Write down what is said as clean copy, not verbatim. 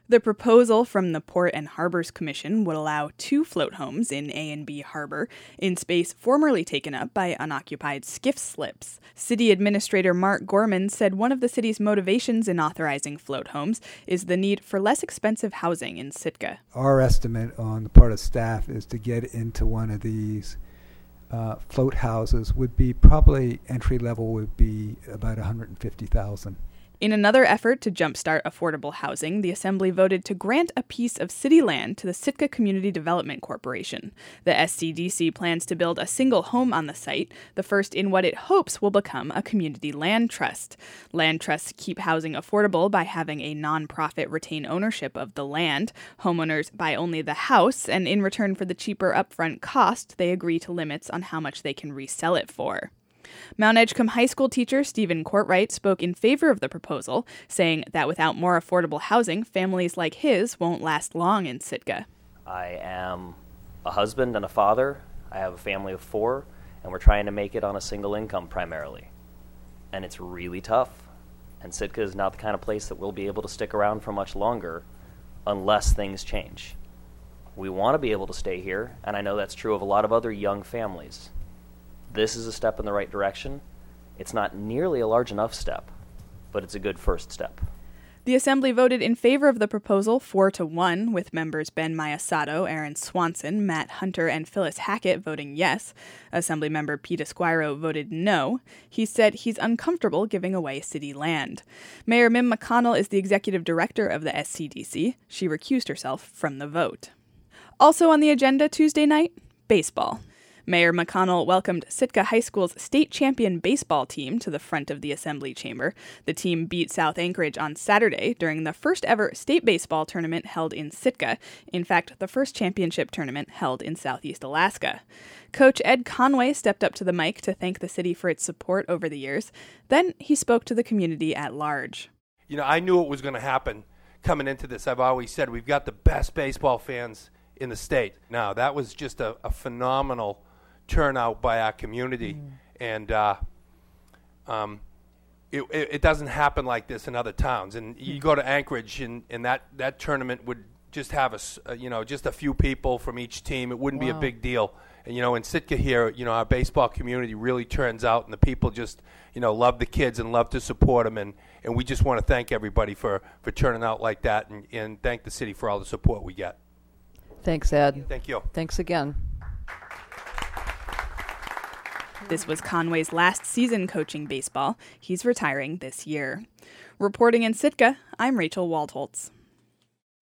The proposal from the Port and Harbors Commission would allow 2 float homes in A and B Harbor in space formerly taken up by unoccupied skiff slips. City Administrator Mark Gorman said one of the city's motivations in authorizing float homes is the need for less expensive housing in Sitka. Our estimate on the part of staff is to get into one of these float houses would be probably entry level would be about $150,000. In another effort to jumpstart affordable housing, the Assembly voted to grant a piece of city land to the Sitka Community Development Corporation. The SCDC plans to build a single home on the site, the first in what it hopes will become a community land trust. Land trusts keep housing affordable by having a nonprofit retain ownership of the land. Homeowners buy only the house, and in return for the cheaper upfront cost, they agree to limits on how much they can resell it for. Mount Edgecombe High School teacher Stephen Courtwright spoke in favor of the proposal, saying that without more affordable housing, families like his won't last long in Sitka. I am a husband and a father. I have a family of 4, and we're trying to make it on a single income primarily. And it's really tough. And Sitka is not the kind of place that we'll be able to stick around for much longer unless things change. We want to be able to stay here, and I know that's true of a lot of other young families. This is a step in the right direction. It's not nearly a large enough step, but it's a good first step. The Assembly voted in favor of the proposal 4-1, with members Ben Mayasato, Aaron Swanson, Matt Hunter, and Phyllis Hackett voting yes. Assemblymember Pete Esquiro voted no. He said he's uncomfortable giving away city land. Mayor Mim McConnell is the executive director of the SCDC. She recused herself from the vote. Also on the agenda Tuesday night, baseball. Mayor McConnell welcomed Sitka High School's state champion baseball team to the front of the Assembly chamber. The team beat South Anchorage on Saturday during the first ever state baseball tournament held in Sitka. In fact, the first championship tournament held in Southeast Alaska. Coach Ed Conway stepped up to the mic to thank the city for its support over the years. Then he spoke to the community at large. You know, I knew it was going to happen coming into this. I've always said we've got the best baseball fans in the state. Now, that was just a phenomenal turnout by our community, and it doesn't happen like this in other towns. And you go to Anchorage, and that tournament would just have just a few people from each team. It wouldn't be a big deal. And in Sitka here, our baseball community really turns out, and the people just love the kids and love to support them. And we just want to thank everybody for turning out like that, and thank the city for all the support we get. Thanks, Ed. Thank you. Thanks again. This was Conway's last season coaching baseball. He's retiring this year. Reporting in Sitka, I'm Rachel Waldholtz.